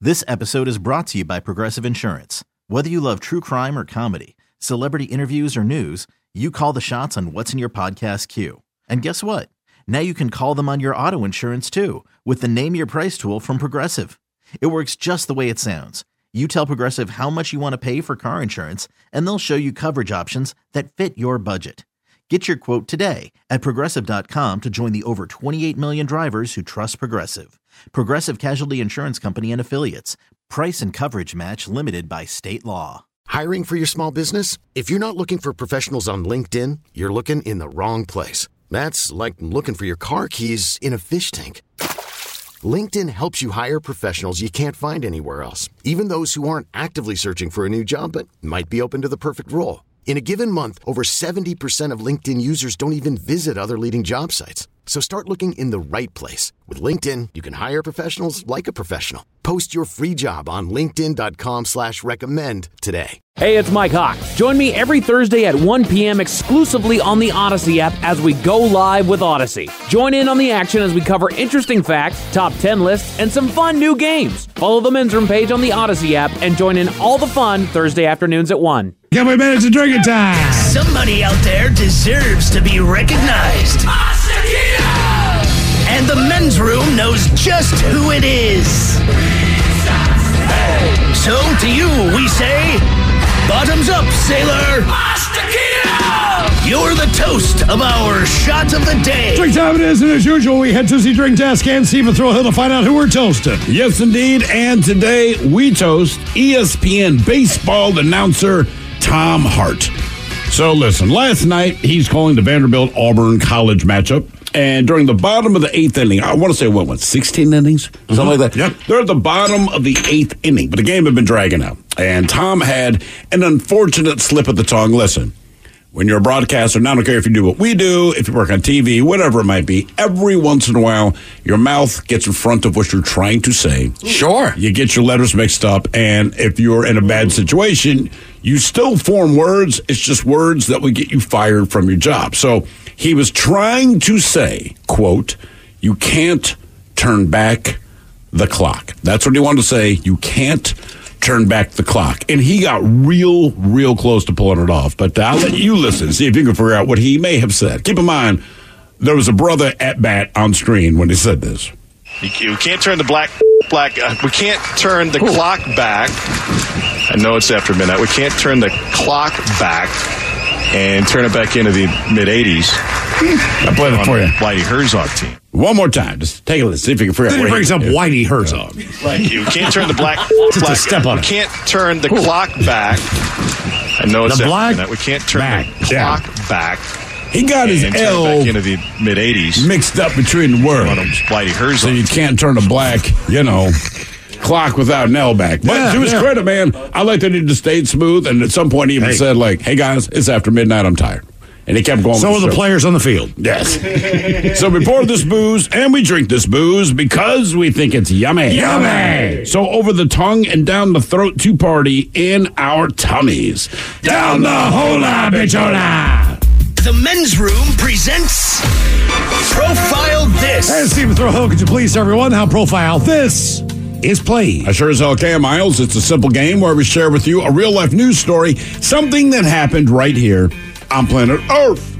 This episode is brought to you by Progressive Insurance. Whether you love true crime or comedy, celebrity interviews or news, you call the shots on what's in your podcast queue. And guess what? Now you can call them on your auto insurance too with the Name Your Price tool from Progressive. It works just the way it sounds. You tell Progressive how much you want to pay for car insurance, and they'll show you coverage options that fit your budget. Get your quote today at Progressive.com to join the over 28 million drivers who trust Progressive. Progressive Casualty Insurance Company and Affiliates. Price and coverage match limited by state law. Hiring for your small business? If you're not looking for professionals on LinkedIn, you're looking in the wrong place. That's like looking for your car keys in a fish tank. LinkedIn helps you hire professionals you can't find anywhere else, even those who aren't actively searching for a new job but might be open to the perfect role. In a given month, over 70% of LinkedIn users don't even visit other leading job sites. So start looking in the right place. With LinkedIn, you can hire professionals like a professional. Post your free job on linkedin.com/recommend today. Hey, it's Mike Hawk. Join me every Thursday at 1 p.m. exclusively on the Odyssey app as we go live with Odyssey. Join in on the action as we cover interesting facts, top 10 lists, and some fun new games. Follow the Men's Room page on the Odyssey app and join in all the fun Thursday afternoons at 1. Give me minutes of drinking time. Somebody out there deserves to be recognized. And the Men's Room knows just who it is. So to you we say, bottoms up, sailor. You're the toast of our shot of the day. Drink time it is, and as usual, we head to the drink desk and Stephen Thrill Hill to find out who we're toasting. Yes, indeed. And today we toast ESPN baseball announcer Tom Hart. So listen, last night he's calling the Vanderbilt-Auburn college matchup. And during the bottom of the 8th inning, I want to say, what, 16 innings? Something like that? Yep. They're at the bottom of the 8th inning, but the game had been dragging out. And Tom had an unfortunate slip of the tongue. Listen, when you're a broadcaster, and I don't care if you do what we do, if you work on TV, whatever it might be, every once in a while, your mouth gets in front of what you're trying to say. Sure. You get your letters mixed up, and if you're in a bad situation, you still form words. It's just words that would get you fired from your job. So he was trying to say, quote, you can't turn back the clock. That's what he wanted to say. You can't turn back the clock. And he got real close to pulling it off. But I'll let you listen, see if you can figure out what he may have said. Keep in mind, there was a brother at bat on screen when he said this. You can't turn the we can't turn the clock back. I know it's after midnight. We can't turn the clock back and turn it back into the mid-'80s. I'll play that for you. Whitey Herzog team. One more time. Just take a listen. See if you can figure out Then what he brings up Whitey Herzog. Right. You can't turn the step on we it. can't turn the clock back. I know it's The after black midnight. We can't turn back. the clock back. He got his and turn it L back into the mid-'80s. mixed up between the words. Whitey Herzog. So you can't turn a black, clock without an L back. But to his credit, man, I like that he just stayed smooth, and at some point he even said, like, hey, guys, it's after midnight, I'm tired. And he kept going. So with are the show. players on the field. Yes. So we pour this booze, and we drink this booze because we think it's yummy. Yummy! So over the tongue and down the throat to party in our tummies. Down the hola, bichola! The Men's Room presents Profile This. Hey, Stephen Thrill Hill, could you please tell everyone how Profile This is played? I sure as hell can, Miles. It's a simple game where we share with you a real-life news story, something that happened right here on planet Earth.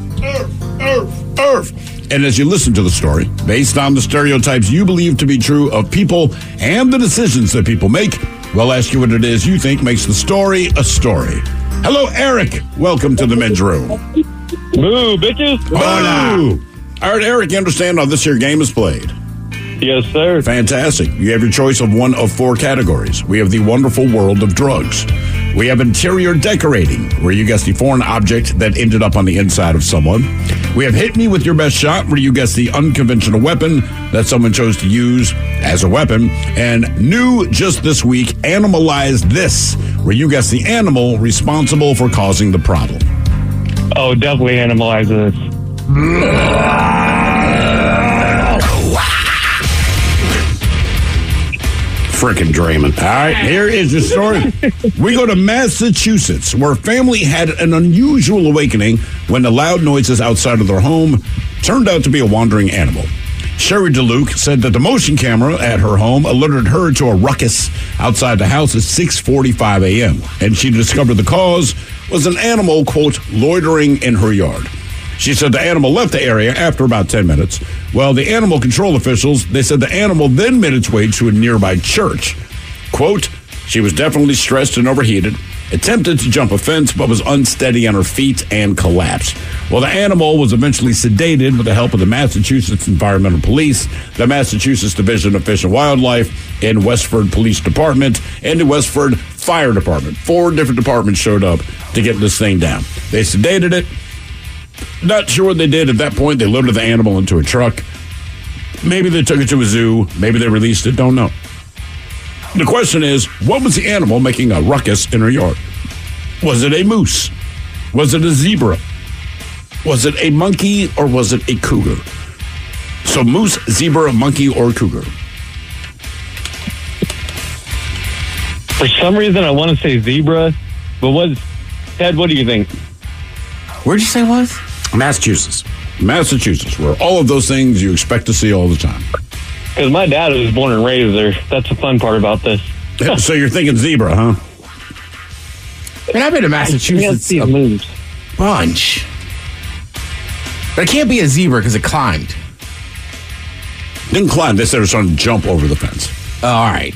And as you listen to the story, based on the stereotypes you believe to be true of people and the decisions that people make, we'll ask you what it is you think makes the story a story. Hello, Eric. Welcome to the Men's Room. Moo, bitches. Hola. All right, Eric, you understand how this here game is played? Yes, sir. Fantastic. You have your choice of one of 4 categories. We have the wonderful world of drugs. We have interior decorating, where you guess the foreign object that ended up on the inside of someone. We have hit me with your best shot, where you guess the unconventional weapon that someone chose to use as a weapon. And new just this week, Animalize This, where you guess the animal responsible for causing the problem. Oh, definitely Animalize This. Frickin' Draymond. All right, here is the story. We go to Massachusetts, where a family had an unusual awakening when the loud noises outside of their home turned out to be a wandering animal. Sherry DeLuke said that the motion camera at her home alerted her to a ruckus outside the house at 6:45 a.m. And she discovered the cause was an animal, quote, loitering in her yard. She said the animal left the area after about 10 minutes. Well, the animal control officials, they said the animal then made its way to a nearby church. Quote, she was definitely stressed and overheated, attempted to jump a fence, but was unsteady on her feet and collapsed. Well, the animal was eventually sedated with the help of the Massachusetts Environmental Police, the Massachusetts Division of Fish and Wildlife, and Westford Police Department, and the Westford Fire Department. 4 different departments showed up to get this thing down. They sedated it. Not sure what they did at that point. They loaded the animal into a truck. Maybe they took it to a zoo. Maybe they released it. Don't know. The question is, what was the animal making a ruckus in her yard? Was it a moose? Was it a zebra? Was it a monkey or was it a cougar? So moose, zebra, monkey, or cougar? For some reason, I want to say zebra, but Ted, what do you think? Where'd you say it was? Massachusetts, where all of those things you expect to see all the time. Because my dad was born and raised there. That's the fun part about this. So you're thinking zebra, huh? I mean, I've been to Massachusetts a bunch. But it can't be a zebra because it climbed. Didn't climb. They said it was trying to jump over the fence. Oh, all right.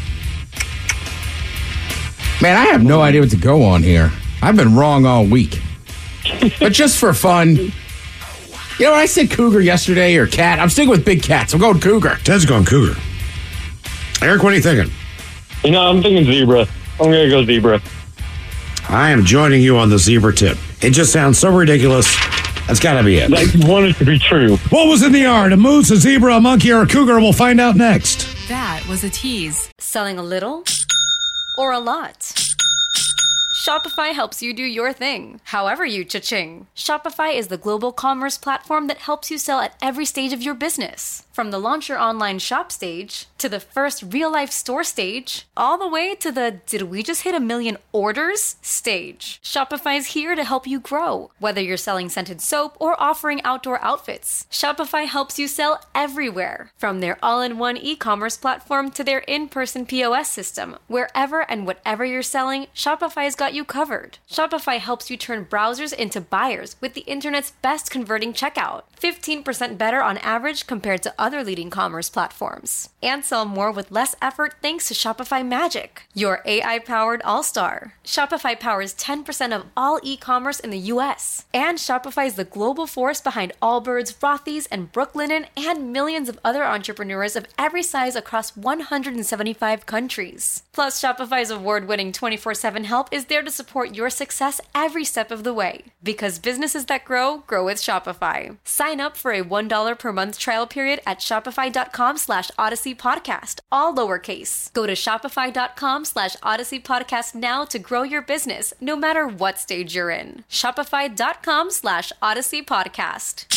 Man, I have no idea what to go on here. I've been wrong all week. But just for fun, you know, when I said cougar yesterday or cat, I'm sticking with big cats. I'm going cougar. Ted's going cougar. Eric, what are you thinking? You know, I'm thinking zebra. I'm going to go zebra. I am joining you on the zebra tip. It just sounds so ridiculous. That's got to be it. I want it to be true. What was in the yard? A moose, a zebra, a monkey, or a cougar? We'll find out next. That was a tease. Selling a little or a lot? Shopify helps you do your thing, however you cha-ching. Shopify is the global commerce platform that helps you sell at every stage of your business. From the launch your online shop stage, to the first real-life store stage, all the way to the did we just hit 1 million orders stage. Shopify's here to help you grow. Whether you're selling scented soap or offering outdoor outfits, Shopify helps you sell everywhere. From their all-in-one e-commerce platform to their in-person POS system, wherever and whatever you're selling, Shopify's got you covered. Shopify helps you turn browsers into buyers with the internet's best converting checkout. 15% better on average compared to other leading commerce platforms. And sell more with less effort thanks to Shopify Magic, your AI-powered all-star. Shopify powers 10% of all e-commerce in the U.S. And Shopify is the global force behind Allbirds, Rothy's, and Brooklinen, and millions of other entrepreneurs of every size across 175 countries. Plus, Shopify's award-winning 24/7 help is there to support your success every step of the way. Because businesses that grow, grow with Shopify. Sign up for a $1 per month trial period at shopify.com/Odyssey Podcast, all lowercase. Go to shopify.com/Odyssey Podcast now to grow your business, no matter what stage you're in. Shopify.com/Odyssey Podcast.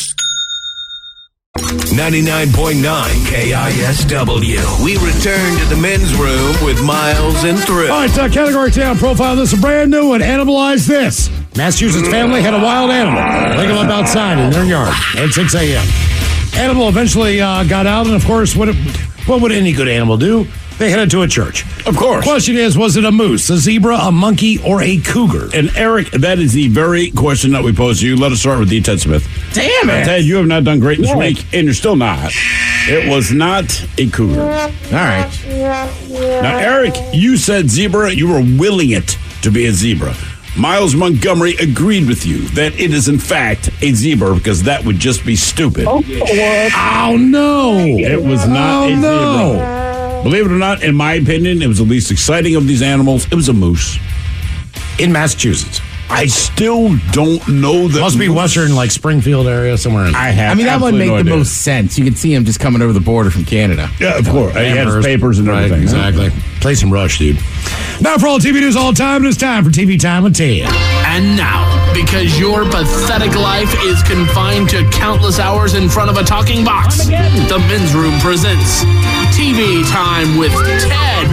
99.9 KISW. We return to the men's room with Miles and Thrill. All right, category 10 profile. This is a brand new one. Analyze this. Massachusetts family had a wild animal. Wake them up outside in their yard at 6 a.m. Animal eventually got out, and of course, what would any good animal do? They headed to a church. Of course. Question is, was it a moose, a zebra, a monkey, or a cougar? And Eric, that is the very question that we posed to you. Let us start with Ted Smith. Damn it. Ted, you have not done great this week, and you're still not. It was not a cougar. All right. Now, Eric, you said zebra. You were willing it to be a zebra. Miles Montgomery agreed with you that it is, in fact, a zebra because that would just be stupid. Oh, no. It was not a zebra. Believe it or not, in my opinion, it was the least exciting of these animals. It was a moose. In Massachusetts. I still don't know that. Must be western, like Springfield area, somewhere in there. I mean, that would make the most sense. You could see him just coming over the border from Canada. Yeah, of course. He had his papers and everything. Right, exactly. Play some Rush, dude. Now for all TV news all the time, it's time for TV Time with Ted. And now, because your pathetic life is confined to countless hours in front of a talking box, the Men's Room presents TV Time with Ted.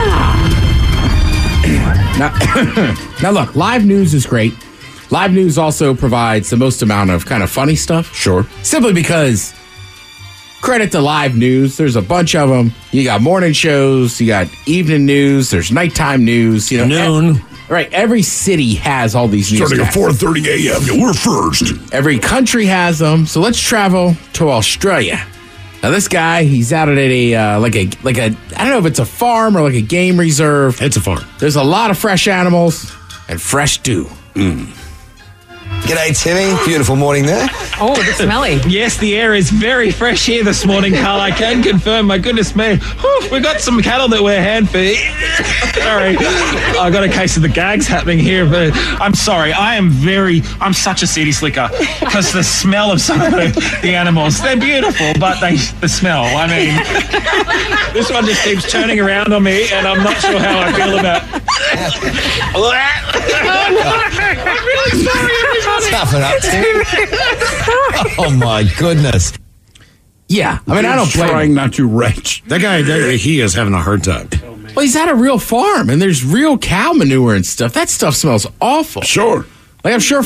Now, look, live news is great. Live news also provides the most amount of kind of funny stuff. Sure. Simply because credit to live news. There's a bunch of them. You got morning shows, you got evening news, there's nighttime news. Noon. Right, every city has all these Starting at newscasts. 4:30 a.m. We're first. Every country has them. So let's travel to Australia. Now this guy, he's out at a like a I don't know if it's a farm or like a game reserve. It's a farm. There's a lot of fresh animals and fresh dew. G'day, Timmy. Beautiful morning there. Oh, it's smelly. Yes, the air is very fresh here this morning, Carl. I can confirm. My goodness me. Whew, we got some cattle that we're hand feed. Sorry. I got a case of the gags happening here, but I'm sorry. I'm such a city slicker because the smell of some of the animals, they're beautiful, but the smell, I mean, this one just keeps turning around on me and I'm not sure how I feel about I'm really sorry, everybody. Toughen up, Tim. Oh, my goodness. Yeah, I mean, I don't blame Trying not to retch. That guy, he is having a hard time. Well, he's at a real farm, and there's real cow manure and stuff. That stuff smells awful. Sure. Like, I'm sure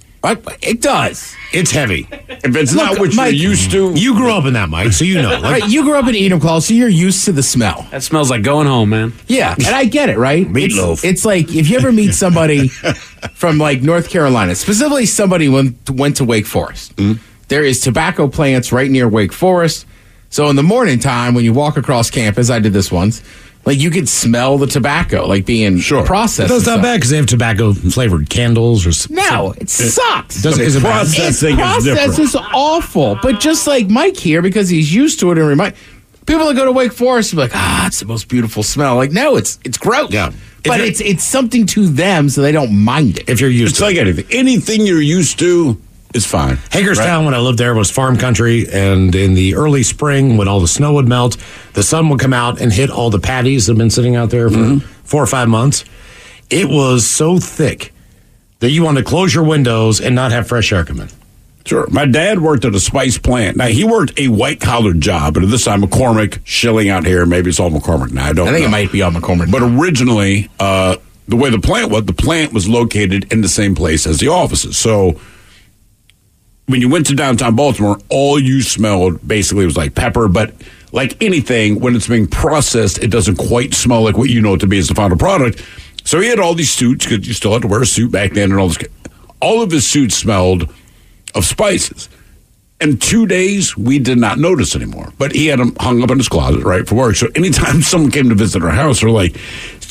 it does. It's heavy. If it's not what Mike, you're used to. You grew up in that, Mike, so you know. Right, you grew up in Enumclaw, so you're used to the smell. That smells like going home, man. Yeah, and I get it, right? Meatloaf. It's like if you ever meet somebody from like North Carolina, specifically somebody went to Wake Forest. There is tobacco plants right near Wake Forest. So in the morning time, when you walk across campus, I did this once, like you could smell the tobacco, like being processed. That's not bad because they have tobacco flavored candles or something. No, it sucks. Is it bad? Processing is Process different. is awful. But just like Mike here, because he's used to it and remind people that go to Wake Forest be like, it's the most beautiful smell. Like, no, it's gross. Yeah. But it's something to them, so they don't mind it. If you're used It's to like anything. Anything you're used to is fine. Hagerstown, when I lived there, was farm country, and in the early spring, when all the snow would melt, the sun would come out and hit all the patties that have been sitting out there for 4 or 5 months. It was so thick that you wanted to close your windows and not have fresh air come in. Sure. My dad worked at a spice plant. Now, he worked a white-collar job, but at this time, McCormick, Schilling out here. Maybe it's all McCormick now. I think it might be all McCormick. But originally, the way the plant was located in the same place as the offices. So when you went to downtown Baltimore, all you smelled basically was like pepper, but like anything, when it's being processed, it doesn't quite smell like what you know it to be as the final product. So he had all these suits, because you still had to wear a suit back then and all this. All of his suits smelled of spices. In 2 days, we did not notice anymore. But he had them hung up in his closet, right, for work. So anytime someone came to visit our house, we're like,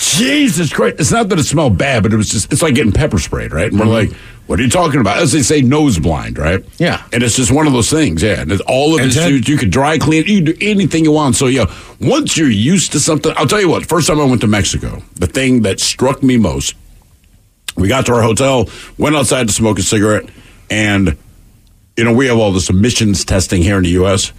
Jesus Christ. It's not that it smelled bad, but it's like getting pepper sprayed, right? And we're like, what are you talking about? As they say, nose blind, right? Yeah. And it's just one of those things, yeah. And all of his suits, you could dry clean, you can do anything you want. So, yeah, once you're used to something, I'll tell you what, first time I went to Mexico, the thing that struck me most, we got to our hotel, went outside to smoke a cigarette, and we have all this emissions testing here in the U.S.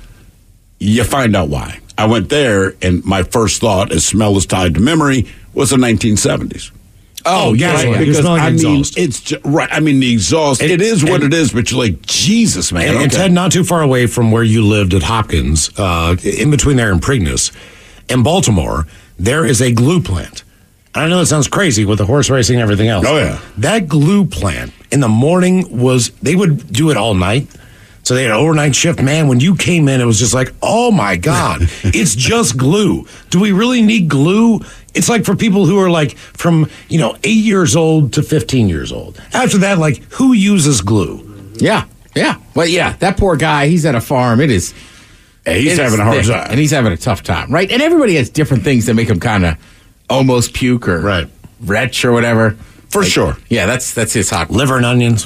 You find out why. I went there, and my first thought, as smell is tied to memory, was the 1970s. Oh, yeah. Right? You're Because, smelling exhaust. it's just, right. I mean, the exhaust, it is what it is, but you're like, Jesus, man. And Ted, not too far away from where you lived at Hopkins, in between there and Preakness, in Baltimore, there is a glue plant. I know it sounds crazy with the horse racing and everything else. Oh, yeah. That glue plant in the morning they would do it all night. So they had an overnight shift. Man, when you came in, it was just like, oh my God, it's just glue. Do we really need glue? It's like for people who are like from, 8 years old to 15 years old. After that, like, who uses glue? Yeah. Yeah. Well, yeah, that poor guy, he's at a farm. It is. He's having a hard time. And he's having a tough time, right? And everybody has different things that make him kind of almost puke or retch or whatever. For sure. Yeah, that's his hot. Liver and onions.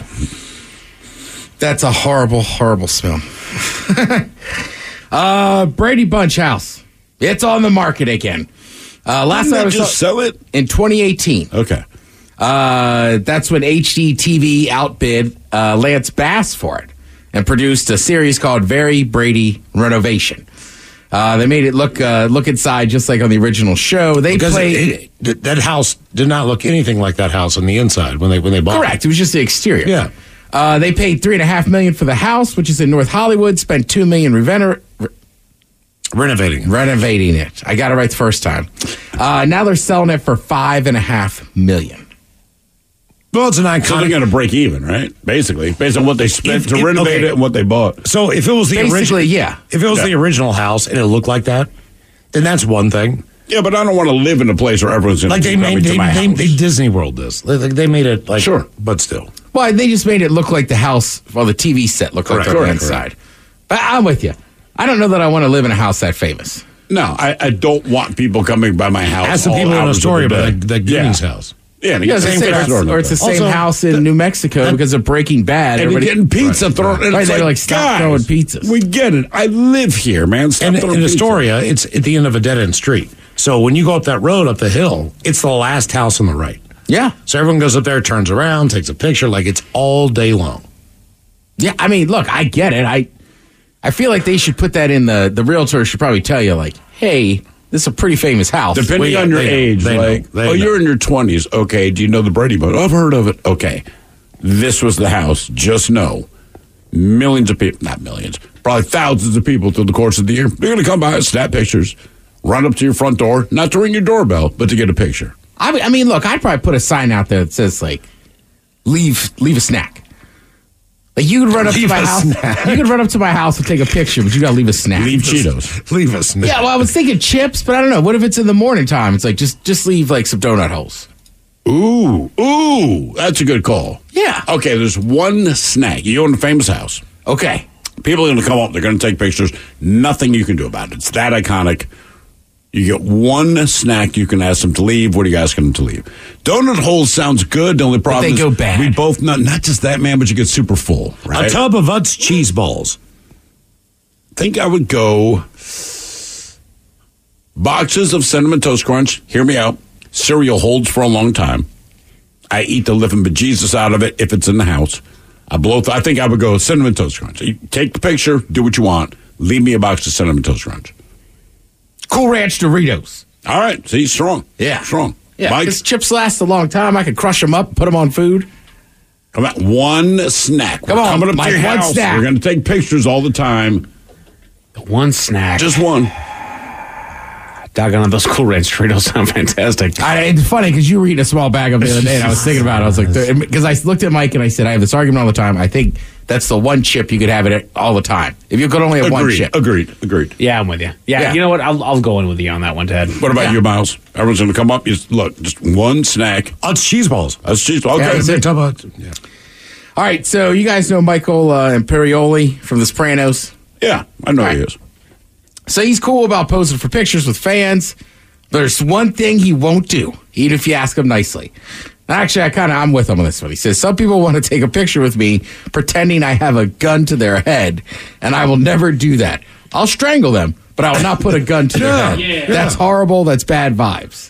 That's a horrible, horrible smell. Brady Bunch house. It's on the market again. Last time I just sell it in 2018. Okay. That's when HGTV outbid Lance Bass for it and produced a series called Very Brady Renovation. They made it look inside just like on the original show. That house did not look anything like that house on the inside when they bought it. Correct. It was just the exterior. Yeah. They paid $3.5 million for the house, which is in North Hollywood. Spent $2 million renovating it. I got it right the first time. Now they're selling it for $5.5 million. Well, it's an iconic. So they're going to break even, right? Basically, based on what they spent to renovate it and what they bought. So if it was the original, if it was the original house and it looked like that, then that's one thing. Yeah, but I don't want to live in a place where everyone's going to they Disney World this. They made it like sure, but still. Well, they just made it look like the house, well, the TV set looked like the inside. But I'm with you. I don't know that I want to live in a house that famous. No, I don't want people coming by my house. Ask the people in Astoria about the Goonies house. Yeah, it's the same house in New Mexico because of Breaking Bad. And you're getting pizza thrown. Right, they like stop throwing pizzas. We get it. I live here, man. And in Astoria, it's at the end of a dead-end street. So when you go up that road, up the hill, it's the last house on the right. Yeah. So everyone goes up there, turns around, takes a picture. Like, it's all day long. Yeah, I mean, look, I get it. I feel like they should put that in the realtor should probably tell you, like, hey, this is a pretty famous house. Depending on your age, you're in your 20s. Okay, do you know the Brady Bunch? I've heard of it. Okay, this was the house. Just know, millions of people, not millions, probably thousands of people through the course of the year, they're going to come by, snap pictures, run up to your front door, not to ring your doorbell, but to get a picture. I mean, look, I'd probably put a sign out there that says, like, leave a snack. Like, you could run up to my house. You could run up to my house and take a picture, but you got to leave a snack. Leave Cheetos. Leave a snack. Yeah, well, I was thinking chips, but I don't know. What if it's in the morning time? It's like, just leave, like, some donut holes. Ooh, that's a good call. Yeah. Okay, there's one snack. You own a famous house. Okay. People are going to come up. They're going to take pictures. Nothing you can do about it. It's that iconic. You get one snack you can ask them to leave. What are you asking them to leave? Donut holes sounds good. The only problem is they go bad. We both know, not just that, man, but you get super full. Right? A tub of Utz cheese balls. I think I would go boxes of Cinnamon Toast Crunch. Hear me out. Cereal holds for a long time. I eat the living bejesus out of it if it's in the house. I think I would go Cinnamon Toast Crunch. You take the picture, do what you want. Leave me a box of Cinnamon Toast Crunch. Cool Ranch Doritos. All right. See, strong. Yeah. Strong. Yeah, because chips last a long time. I could crush them up, put them on food. Come on, one snack. Come on, coming up Mike, to your one house. snack. We're going to take pictures all the time. One snack. Just one. Doggone, those Cool Ranch Doritos sound fantastic. It's funny because you were eating a small bag of the other day, and I was thinking about it. I was like, because I looked at Mike and I said, I have this argument all the time. I think that's the one chip you could have it all the time. If you could only have one chip. Agreed. Yeah, I'm with you. Yeah, you know what? I'll go in with you on that one, Ted. What about you, Miles? Everyone's going to come up. Look, just one snack. Utz cheese balls. Utz cheese balls. Okay. Yeah. All right, so you guys know Michael Imperioli from The Sopranos? Yeah, I know he is. So he's cool about posing for pictures with fans. There's one thing he won't do, even if you ask him nicely. Actually, I'm with him on this one. He says, some people want to take a picture with me pretending I have a gun to their head, and I will never do that. I'll strangle them, but I will not put a gun to their head. Yeah. That's horrible. That's bad vibes.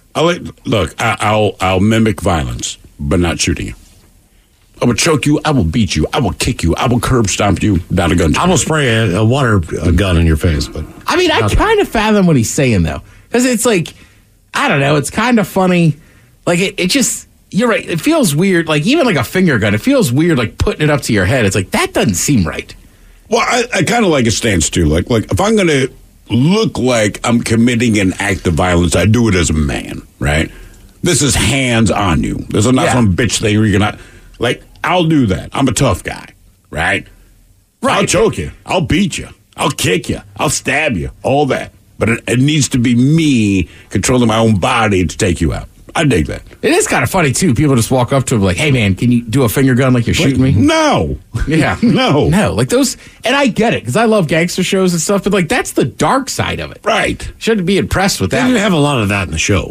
I'll mimic violence, but not shooting you. I will choke you. I will beat you. I will kick you. I will curb stomp you. Not a gun. I will spray a water gun in your face. But I mean, I kind of fathom what he's saying, though. Because it's like, I don't know. It's kind of funny. Like, it just, you're right. It feels weird. Like, even like a finger gun, it feels weird, like putting it up to your head. It's like, that doesn't seem right. Well, I kind of like a stance, too. Like if I'm going to look like I'm committing an act of violence, I do it as a man, right? This is hands on you. This is not some bitch thing where you're going to... Like, I'll do that. I'm a tough guy, right? I'll choke you. I'll beat you. I'll kick you. I'll stab you. All that. But it needs to be me controlling my own body to take you out. I dig that. It is kind of funny, too. People just walk up to him like, hey, man, can you do a finger gun like you're shooting me? No. Yeah. No. Like those. And I get it because I love gangster shows and stuff, but like that's the dark side of it. Right. Shouldn't be impressed with that. They didn't have a lot of that in the show.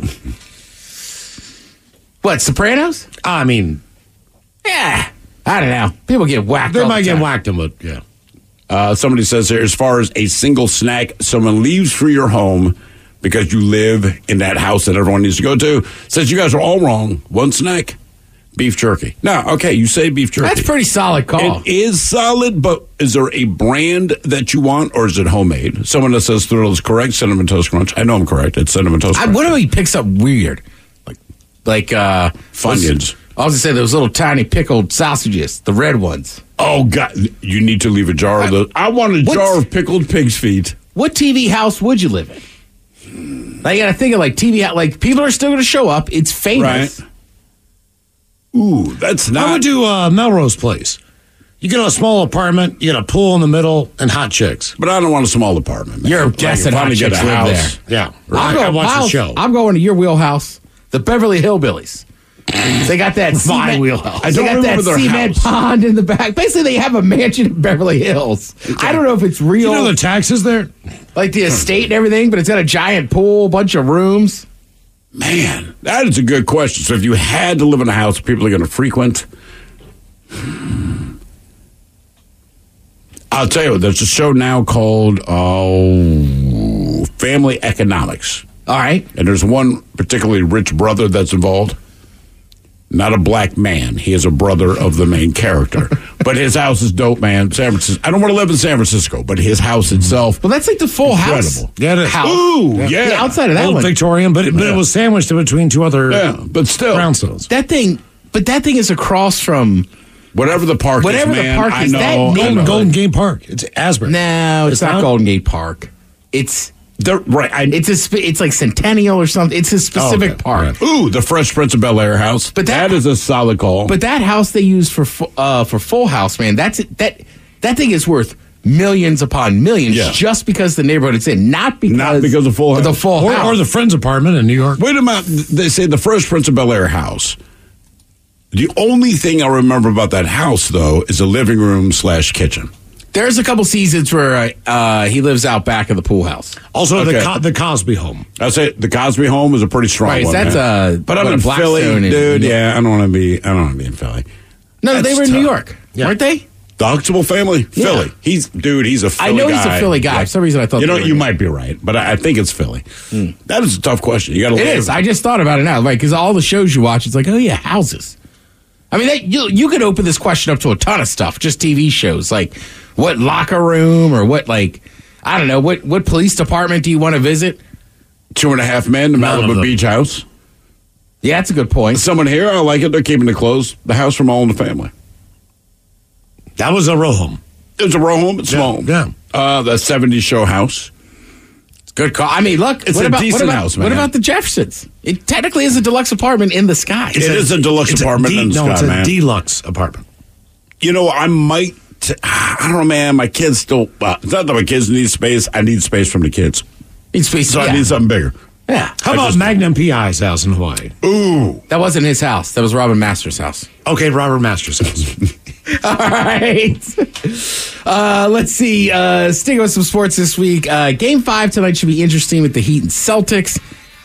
What, Sopranos? I mean... Yeah, I don't know. People get whacked. They might get whacked, but yeah. Somebody says here, as far as a single snack, someone leaves for your home because you live in that house that everyone needs to go to. Says you guys are all wrong. One snack, beef jerky. Now, okay, you say beef jerky. That's a pretty solid call. It is solid, but is there a brand that you want, or is it homemade? Someone that says Thrill is correct. Cinnamon Toast Crunch. I know I'm correct. It's Cinnamon Toast Crunch. What if he picks up weird, like Funyuns? I was going to say those little tiny pickled sausages, the red ones. Oh, God. You need to leave a jar of those. I want a jar of pickled pig's feet. What TV house would you live in? I got to think of like TV, like people are still going to show up. It's famous. Right. Ooh, that's not. I would do Melrose Place. You get a small apartment, you get a pool in the middle, and hot chicks. But I don't want a small apartment. Man. You're guessing hot chicks live there. Yeah. I watch the show. I'm going to your wheelhouse, the Beverly Hillbillies. They got that my wheelhouse. I don't remember their cement house. pond in the back. Basically, they have a mansion in Beverly Hills. I don't know if it's real. You know the taxes there? Like the estate and everything, but it's got a giant pool, bunch of rooms. Man, that is a good question. So if you had to live in a house people are going to frequent, I'll tell you, there's a show now called Family Economics. All right. And there's one particularly rich brother that's involved. Not a black man. He is a brother of the main character. But his house is dope, man. San Francisco. I don't want to live in San Francisco, but his house itself. Well, that's like the Full House. Incredible. Yeah, house. Ooh, yeah. Outside of that Old one. Victorian, but it was sandwiched in between two other but still. brownstones. That thing is across from Whatever the park Whatever is, the man. park I is, know. that I neighborhood- know. Golden Gate Park. It's Asbury. No, it's not Golden Gate Park. It's it's like Centennial or something. It's a specific park. Ooh, the Fresh Prince of Bel-Air house. But that is a solid call. But that house they use for Full House, man, that thing is worth millions upon millions just because the neighborhood it's in, not because of Full House. The Full House. Or the Friends apartment in New York. Wait a minute. They say the Fresh Prince of Bel-Air house. The only thing I remember about that house, though, is a living room / kitchen. There's a couple seasons where he lives out back of the pool house. Also, the Cosby home. I say the Cosby home is a pretty strong Right, one. that's man. But I'm in Philly, dude. Yeah, I don't want to be in Philly. No, That's they were in tough. New York, weren't they? The Huxtable family, Philly. He's a Philly guy. I know he's a Philly guy. For some reason, I thought you might be right, but I think it's Philly. That is a tough question. You got to. It is. I just thought about it now, right? Because all the shows you watch, it's like, oh yeah, houses. I mean, you could open this question up to a ton of stuff, just TV shows, like what locker room or what, like, I don't know, what police department do you want to visit? 2.5 Men, the Malibu Beach house. Yeah, that's a good point. Someone here, I like it. They're keeping it closed. The house from All in the Family. That was a row home. It was a row home. It's small. Yeah. The 70s show house. Good call. I mean, look, It's a decent house, man. What about the Jeffersons? It technically is a deluxe apartment in the sky. It is a deluxe apartment in the sky, it's a man. deluxe apartment. You know, I might. I don't know, man. My kids still. It's not that my kids need space. I need space from the kids. Need space. So I need something bigger. Yeah. How about Magnum P.I.'s house in Hawaii? Ooh. That wasn't his house. That was Robin Masters' house. Okay, Robert Masters' house. All right. Let's see. Sticking with some sports this week. Game 5 tonight should be interesting with the Heat and Celtics.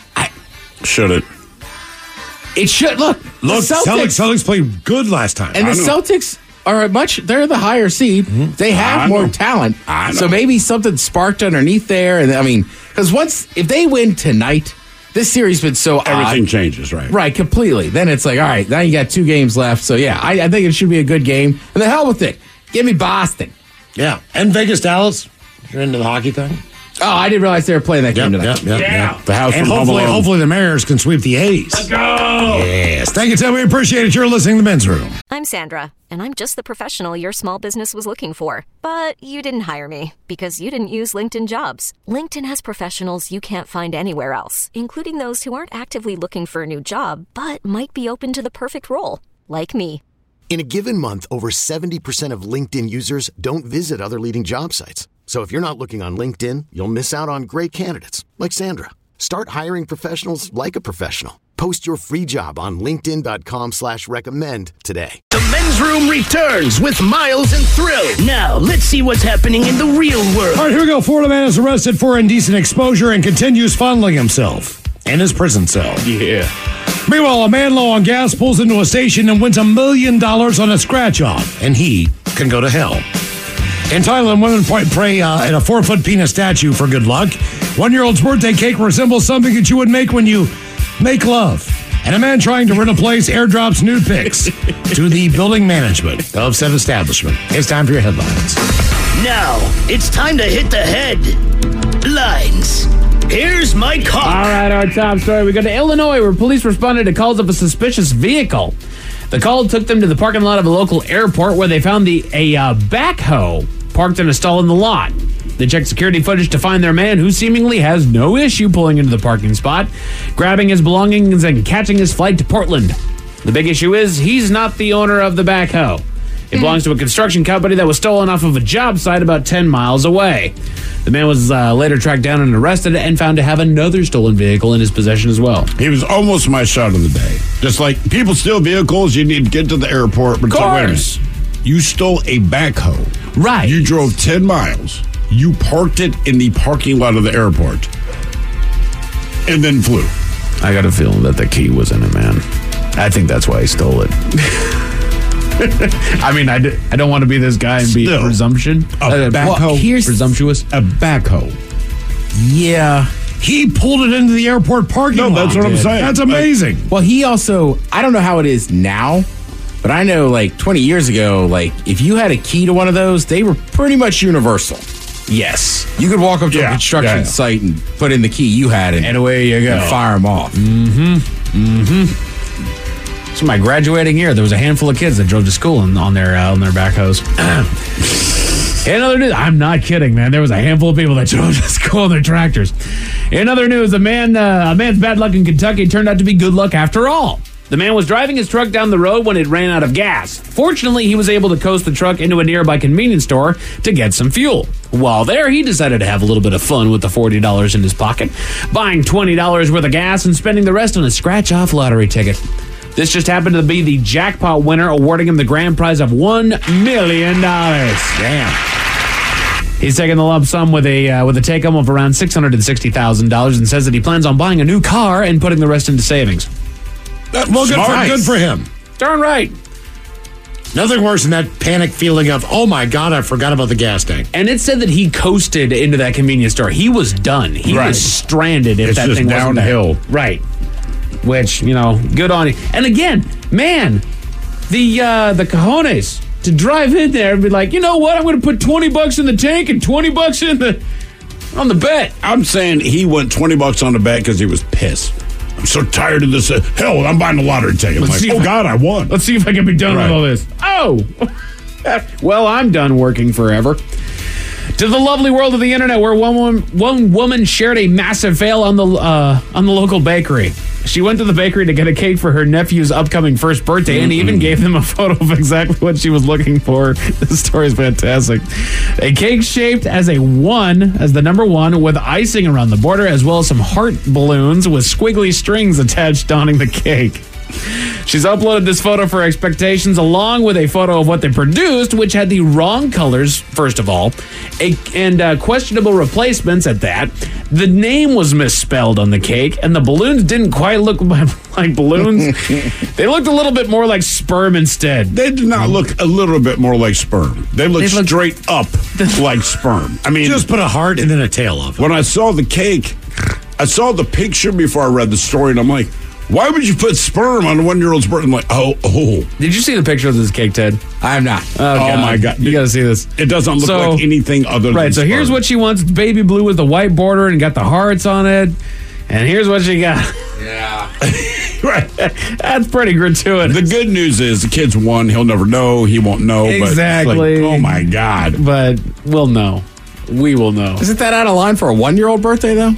Should it? It should. Look, Celtics played good last time. And the Celtics are they're the higher seed. Mm-hmm. They have more talent. So maybe something sparked underneath there. And I mean, because if they win tonight, this series has been so Everything odd. changes, right? Right, completely. Then it's like, all right, now you got 2 games left. So yeah, I think it should be a good game. And the hell with it. Give me Boston. Yeah. And Vegas, Dallas. You're into the hockey thing? Oh, I didn't realize they were playing that game tonight. Yeah. The house and from hopefully the Mariners can sweep the A's. Let's go! Yes. Thank you, Tim. We appreciate it. You're listening to The Men's Room. I'm Sandra, and I'm just the professional your small business was looking for. But you didn't hire me because you didn't use LinkedIn Jobs. LinkedIn has professionals you can't find anywhere else, including those who aren't actively looking for a new job, but might be open to the perfect role, like me. In a given month, over 70% of LinkedIn users don't visit other leading job sites. So if you're not looking on LinkedIn, you'll miss out on great candidates like Sandra. Start hiring professionals like a professional. Post your free job on linkedin.com/recommend today. The Men's Room returns with Miles and Thrill. Now, let's see what's happening in the real world. All right, here we go. Florida man is arrested for indecent exposure and continues fondling himself in his prison cell. Yeah. Meanwhile, a man low on gas pulls into a station and wins $1 million on a scratch-off, and he can go to hell. In Thailand, women pray at a 4-foot penis statue for good luck. 1-year-old's birthday cake resembles something that you would make when you make love. And a man trying to rent a place airdrops nude pics to the building management of said establishment. It's time for your headlines. Now, it's time to hit the headlines. Here's my call. All right, our top story. We go to Illinois, where police responded to calls of a suspicious vehicle. The call took them to the parking lot of a local airport, where they found a backhoe parked in a stall in the lot. They checked security footage to find their man, who seemingly has no issue pulling into the parking spot, grabbing his belongings and catching his flight to Portland. The big issue is he's not the owner of the backhoe. It belongs to a construction company that was stolen off of a job site about 10 miles away. The man was later tracked down and arrested and found to have another stolen vehicle in his possession as well. He was almost my shot of the day. Just like people steal vehicles, you need to get to the airport. But it's like, wait a minute. You stole a backhoe. Right. You drove 10 miles. You parked it in the parking lot of the airport. And then flew. I got a feeling that the key was in it, man. I think that's why he stole it. I mean, I don't want to be this guy and be presumption. A backhoe. Presumptuous. A backhoe. Yeah. He pulled it into the airport parking lot. No, that's what I'm saying. That's amazing. Well, he also, I don't know how it is now, but I know like 20 years ago, like if you had a key to one of those, they were pretty much universal. Yes. You could walk up to a construction site and put in the key you had and away you go. And fire them off. So my graduating year, there was a handful of kids that drove to school on their backhoes. In other news, I'm not kidding, man. There was a handful of people that drove to school on their tractors. In other news, a man's bad luck in Kentucky turned out to be good luck after all. The man was driving his truck down the road when it ran out of gas. Fortunately, he was able to coast the truck into a nearby convenience store to get some fuel. While there, he decided to have a little bit of fun with the $40 in his pocket, buying $20 worth of gas and spending the rest on a scratch-off lottery ticket. This just happened to be the jackpot winner, awarding him the grand prize of $1 million. Damn. He's taking the lump sum with a take-home of around $660,000 and says that he plans on buying a new car and putting the rest into savings. Well, good for him. Darn right. Nothing worse than that panic feeling of, oh my God, I forgot about the gas tank. And it said that he coasted into that convenience store. He was done. He was stranded if that thing wasn't downhill. Right. Which, good on you. And again, man, the cojones to drive in there and be like, you know what? I'm going to put $20 in the tank and $20 on the bet. I'm saying he went $20 on the bet because he was pissed. I'm so tired of this. Hell, I'm buying a lottery ticket. I'm like, oh, God, I won. Let's see if I can be done with all this. Oh, well, I'm done working forever. To the lovely world of the internet, where one woman shared a massive fail on the local bakery. She went to the bakery to get a cake for her nephew's upcoming first birthday and even gave them a photo of exactly what she was looking for. This story is fantastic. A cake shaped as a 1, as the number 1, with icing around the border, as well as some heart balloons with squiggly strings attached donning the cake. She's uploaded this photo for expectations, along with a photo of what they produced, which had the wrong colors, first of all, and questionable replacements at that. The name was misspelled on the cake, and the balloons didn't quite look like balloons. They looked a little bit more like sperm instead. They did not look a little bit more like sperm. They looked straight up like sperm. I mean, just put a heart and then a tail of it. When I saw the cake, I saw the picture before I read the story, and I'm like, why would you put sperm on a 1-year-old's birth? I'm like, oh. Did you see the picture of this cake, Ted? I have not. Oh my God. You got to see this. It doesn't look like anything other than so sperm. Here's what she wants. It's baby blue with the white border and got the hearts on it. And here's what she got. Yeah. Right. That's pretty gratuitous. The good news is the kid's won. He'll never know. He won't know. Exactly. But it's like, oh my God. But we'll know. We will know. Isn't that out of line for a 1-year-old birthday, though?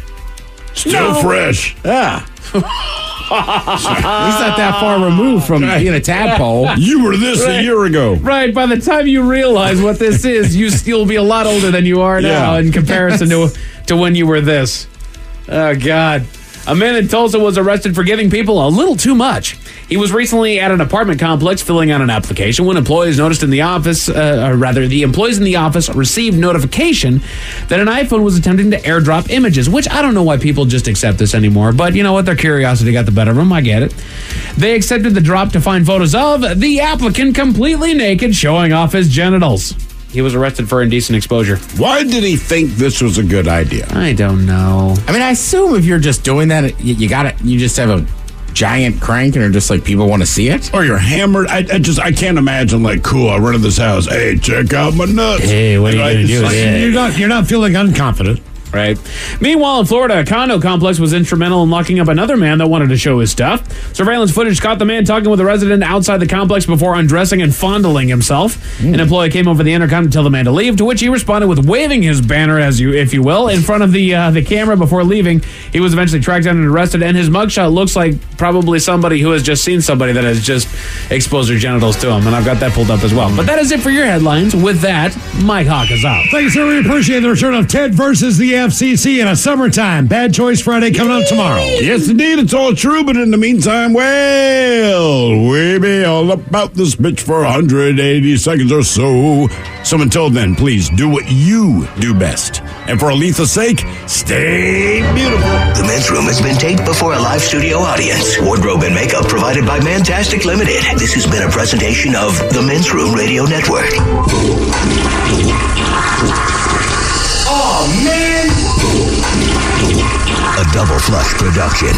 Still fresh. Yeah. He's not that far removed from being a tadpole. You were this a year ago. Right. By the time you realize what this is, you'll be a lot older than you are now in comparison to when you were this. Oh, God. A man in Tulsa was arrested for giving people a little too much. He was recently at an apartment complex filling out an application when employees noticed in the office, the employees in the office received notification that an iPhone was attempting to airdrop images, which I don't know why people just accept this anymore, but you know what? Their curiosity got the better of them. I get it. They accepted the drop to find photos of the applicant completely naked, showing off his genitals. He was arrested for indecent exposure. Why did he think this was a good idea? I don't know. I mean, I assume if you're just doing that, you just have a giant crank and are just like people want to see it. Or you're hammered. I can't imagine like, cool, I rented this house. Hey, check out my nuts. Hey, what are you going to do? You're not feeling unconfident. Right. Meanwhile, in Florida, a condo complex was instrumental in locking up another man that wanted to show his stuff. Surveillance footage caught the man talking with a resident outside the complex before undressing and fondling himself. An employee came over the intercom to tell the man to leave, to which he responded with waving his banner, if you will, in front of the camera before leaving. He was eventually tracked down and arrested, and his mugshot looks like probably somebody who has just seen somebody that has just exposed their genitals to him, and I've got that pulled up as well. But that is it for your headlines. With that, Mike Hawk is out. Thanks, sir. We appreciate the return of Ted versus the FCC in a summertime. Bad Choice Friday coming up tomorrow. Yes, indeed. It's all true, but in the meantime, well, we be all about this bitch for 180 seconds or so. So until then, please do what you do best. And for Aletha's sake, stay beautiful. The Men's Room has been taped before a live studio audience. Wardrobe and makeup provided by Mantastic Limited. This has been a presentation of the Men's Room Radio Network. Oh, man! A Double Flush production.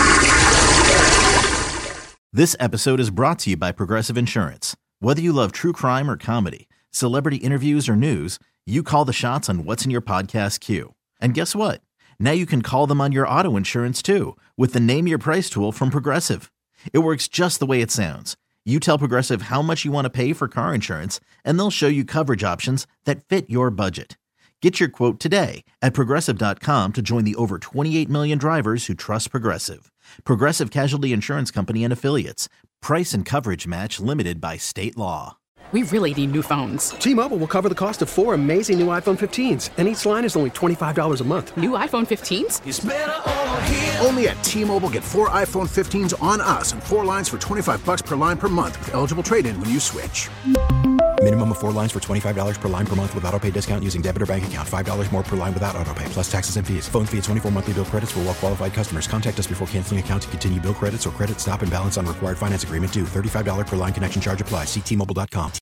This episode is brought to you by Progressive Insurance. Whether you love true crime or comedy, celebrity interviews or news, you call the shots on what's in your podcast queue. And guess what? Now you can call them on your auto insurance too with the Name Your Price tool from Progressive. It works just the way it sounds. You tell Progressive how much you want to pay for car insurance, and they'll show you coverage options that fit your budget. Get your quote today at Progressive.com to join the over 28 million drivers who trust Progressive. Progressive Casualty Insurance Company and Affiliates. Price and coverage match limited by state law. We really need new phones. T-Mobile will cover the cost of 4 amazing new iPhone 15s, and each line is only $25 a month. New iPhone 15s? It's better over here. Only at T-Mobile, get 4 iPhone 15s on us and 4 lines for $25 per line per month with eligible trade-in when you switch. Minimum of 4 lines for $25 per line per month with autopay discount using debit or bank account. $5 more per line without autopay, plus taxes and fees. Phone fee at 24 monthly bill credits for well-qualified customers. Contact us before canceling account to continue bill credits or credit stop and balance on required finance agreement due. $35 per line connection charge applies. See T-Mobile.com.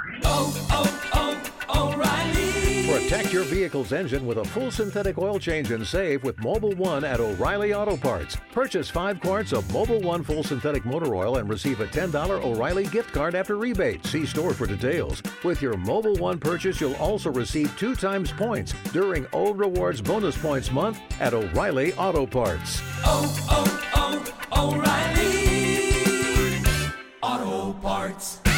O'Reilly. Protect your vehicle's engine with a full synthetic oil change and save with Mobil 1 at O'Reilly Auto Parts. Purchase 5 quarts of Mobil 1 full synthetic motor oil and receive a $10 O'Reilly gift card after rebate. See store for details. With your Mobil 1 purchase, you'll also receive 2 times points during O Rewards Bonus Points Month at O'Reilly Auto Parts. O'Reilly Auto Parts.